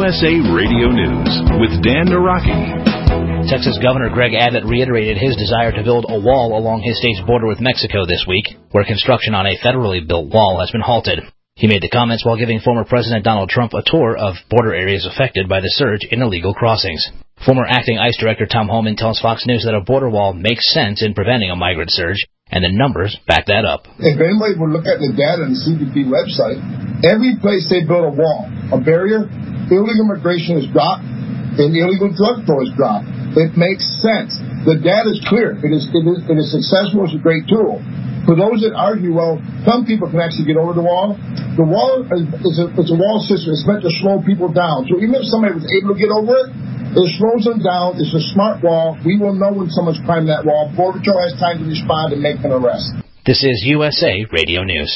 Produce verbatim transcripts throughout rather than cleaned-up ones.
S A Radio News with Dan Naraki. Texas Governor Greg Abbott reiterated his desire to build a wall along his state's border with Mexico this week, where construction on a federally built wall has been halted. He made the comments while giving former President Donald Trump a tour of border areas affected by the surge in illegal crossings. Former acting ICE Director Tom Homan tells Fox News that a border wall makes sense in preventing a migrant surge, and the numbers back that up. If anybody would look at the data on the C B P website, every place they build a wall, a barrier, illegal immigration is dropped, and illegal drug flow is dropped. It makes sense. The data is clear. It is, it is, it is successful. It's a great tool. For those that argue, well, some people can actually get over the wall. The wall is a, it's a wall system. It's meant to slow people down. So even if somebody was able to get over it, it slows them down. It's a smart wall. We will know when someone's climbing that wall. Border Patrol has time to respond and make an arrest. This is U S A Radio News.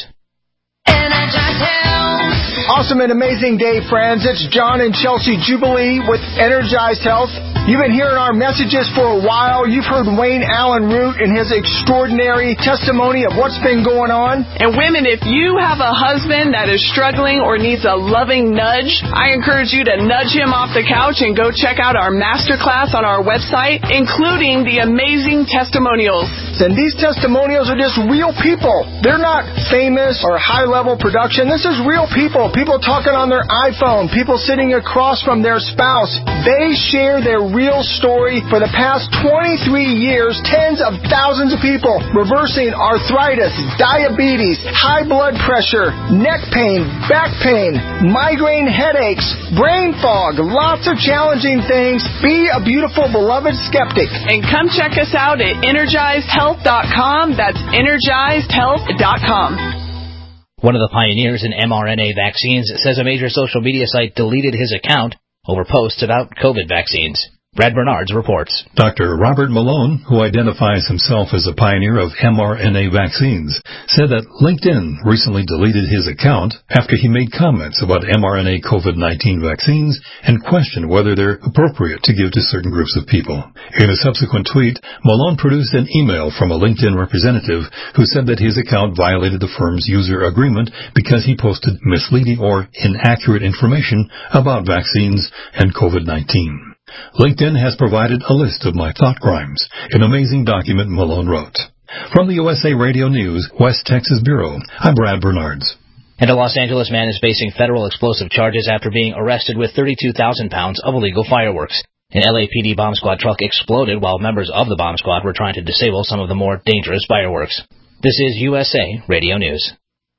Awesome and amazing day, friends. It's John and Chelsea Jubilee with Energized Health. You've been hearing our messages for a while. You've heard Wayne Allen Root and his extraordinary testimony of what's been going on. And women, if you have a husband that is struggling or needs a loving nudge, I encourage you to nudge him off the couch and go check out our masterclass on our website, including the amazing testimonials. And these testimonials are just real people. They're not famous or high-level production. This is real people. People talking on their iPhone. People sitting across from their spouse. They share their real story. For the past twenty-three years, tens of thousands of people reversing arthritis, diabetes, high blood pressure, neck pain, back pain, migraine headaches, brain fog, lots of challenging things. Be a beautiful, beloved skeptic. And come check us out at energized health dot com. That's energized health dot com. One of the pioneers in m R N A vaccines says a major social media site deleted his account over posts about COVID vaccines. Brad Bernards reports. Doctor Robert Malone, who identifies himself as a pioneer of m R N A vaccines, said that LinkedIn recently deleted his account after he made comments about m R N A COVID nineteen vaccines and questioned whether they're appropriate to give to certain groups of people. In a subsequent tweet, Malone produced an email from a LinkedIn representative who said that his account violated the firm's user agreement because he posted misleading or inaccurate information about vaccines and COVID nineteen. LinkedIn has provided a list of my thought crimes, an amazing document Malone wrote. From the U S A Radio News, West Texas Bureau, I'm Brad Bernards. And a Los Angeles man is facing federal explosive charges after being arrested with thirty-two thousand pounds of illegal fireworks. An L A P D bomb squad truck exploded while members of the bomb squad were trying to disable some of the more dangerous fireworks. This is U S A Radio News.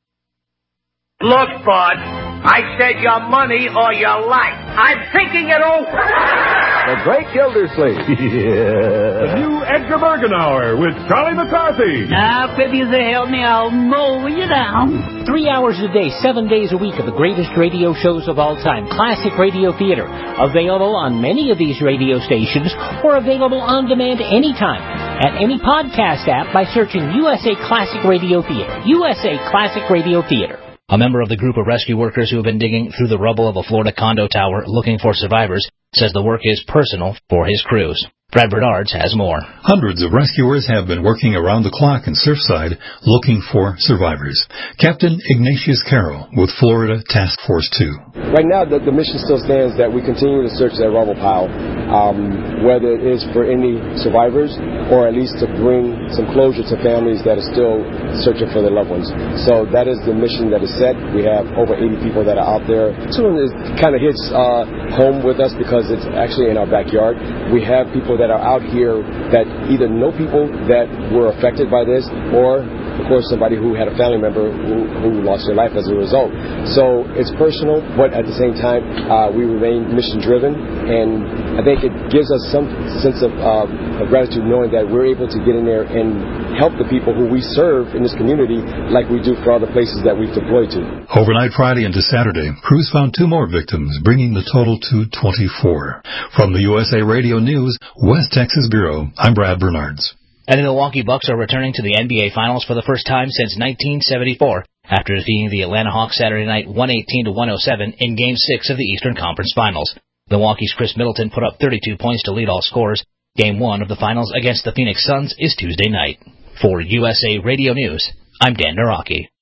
Look, bud, I said your money or your life. I'm thinking it over. The Great Gildersleeve. Yeah. The new Edgar Bergen Hour with Charlie McCarthy. Now, if you say help me, I'll mow you down. Three hours a day, seven days a week of the greatest radio shows of all time. Classic Radio Theater. Available on many of these radio stations or available on demand anytime at any podcast app by searching U S A Classic Radio Theater. U S A Classic Radio Theater. A member of the group of rescue workers who have been digging through the rubble of a Florida condo tower looking for survivors says the work is personal for his crews. Brad Bernards has more. Hundreds of rescuers have been working around the clock in Surfside looking for survivors. Captain Ignatius Carroll with Florida Task Force two. Right now, the, the mission still stands that we continue to search that rubble pile, um, whether it is for any survivors or at least to bring some closure to families that are still searching for their loved ones. So that is the mission that is set. We have over eighty people that are out there. This one is, kind of hits uh, home with us because it's actually in our backyard. We have people that are out here that either know people that were affected by this or, of course, somebody who had a family member who, who lost their life as a result. So it's personal, but at the same time, uh, we remain mission-driven, and I think it gives us some sense of, uh, of gratitude knowing that we're able to get in there and help the people who we serve in this community like we do for other places that we've deployed to. Overnight Friday into Saturday, crews found two more victims, bringing the total to twenty-four. From the U S A Radio News, West Texas Bureau, I'm Brad Bernards. And the Milwaukee Bucks are returning to the N B A Finals for the first time since nineteen seventy-four after defeating the Atlanta Hawks Saturday night one eighteen to one oh seven in Game six of the Eastern Conference Finals. Milwaukee's Chris Middleton put up thirty-two points to lead all scorers. Game one of the Finals against the Phoenix Suns is Tuesday night. For U S A Radio News, I'm Dan Naraki.